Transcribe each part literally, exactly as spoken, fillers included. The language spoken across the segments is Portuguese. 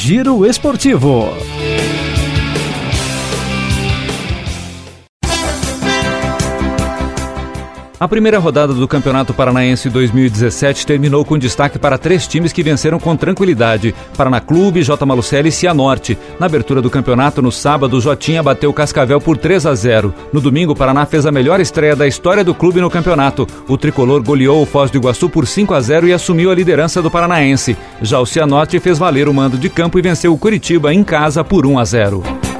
Giro Esportivo. A primeira rodada do Campeonato Paranaense dois mil e dezessete terminou com destaque para três times que venceram com tranquilidade: Paraná Clube, J. Malucelli e Cianorte. Na abertura do campeonato, no sábado, o Jotinha bateu o Cascavel por três a zero. No domingo, o Paraná fez a melhor estreia da história do clube no campeonato. O tricolor goleou o Foz do Iguaçu por cinco a zero e assumiu a liderança do Paranaense. Já o Cianorte fez valer o mando de campo e venceu o Curitiba em casa por um a zero.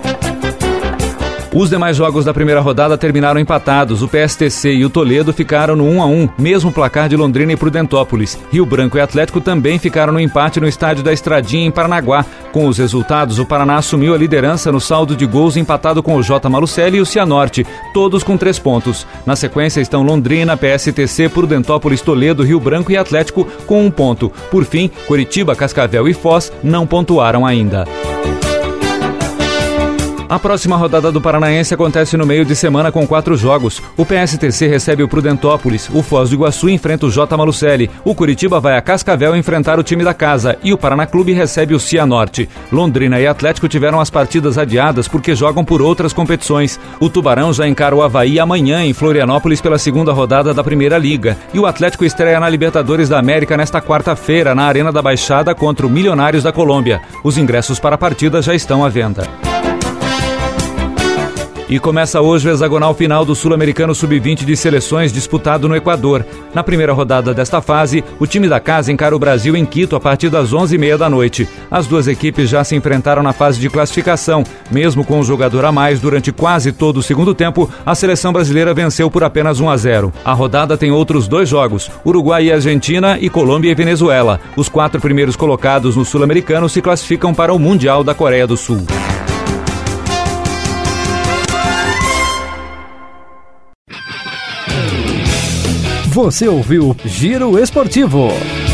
Os demais jogos da primeira rodada terminaram empatados. O P S T C e o Toledo ficaram no um a um, mesmo placar de Londrina e Prudentópolis. Rio Branco e Atlético também ficaram no empate no estádio da Estradinha, em Paranaguá. Com os resultados, o Paraná assumiu a liderança no saldo de gols, empatado com o J. Malucelli e o Cianorte, todos com três pontos. Na sequência estão Londrina, P S T C, Prudentópolis, Toledo, Rio Branco e Atlético com um ponto. Por fim, Curitiba, Cascavel e Foz não pontuaram ainda. A próxima rodada do Paranaense acontece no meio de semana com quatro jogos. O P S T C recebe o Prudentópolis, o Foz do Iguaçu enfrenta o J. Malucelli, o Curitiba vai a Cascavel enfrentar o time da casa e o Paraná Clube recebe o Cianorte. Londrina e Atlético tiveram as partidas adiadas porque jogam por outras competições. O Tubarão já encara o Avaí amanhã em Florianópolis pela segunda rodada da Primeira Liga e o Atlético estreia na Libertadores da América nesta quarta-feira na Arena da Baixada contra o Milionários da Colômbia. Os ingressos para a partida já estão à venda. E começa hoje o hexagonal final do Sul-Americano sub vinte de seleções disputado no Equador. Na primeira rodada desta fase, o time da casa encara o Brasil em Quito a partir das onze e meia da noite. As duas equipes já se enfrentaram na fase de classificação. Mesmo com um jogador a mais durante quase todo o segundo tempo, a seleção brasileira venceu por apenas um a zero. A rodada tem outros dois jogos: Uruguai e Argentina e Colômbia e Venezuela. Os quatro primeiros colocados no Sul-Americano se classificam para o Mundial da Coreia do Sul. Você ouviu Giro Esportivo.